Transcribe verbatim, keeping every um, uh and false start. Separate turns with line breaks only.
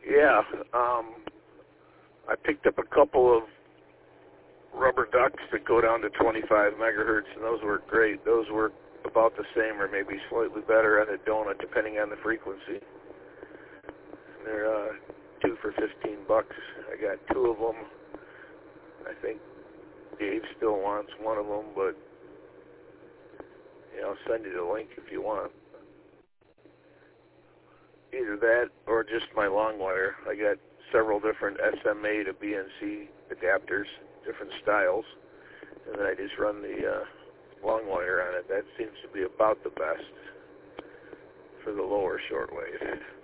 Yeah, um, I picked up a couple of rubber ducks that go down to twenty-five megahertz, and those work great. Those work about the same or maybe slightly better on a donut, depending on the frequency. And they're uh, two for fifteen bucks. I got two of them. I think Dave still wants one of them, but you know, I'll send you the link if you want. Either that or just my long wire. I got several different S M A to B N C adapters, different styles, and then I just run the uh, long wire on it. That seems to be about the best for the lower shortwave.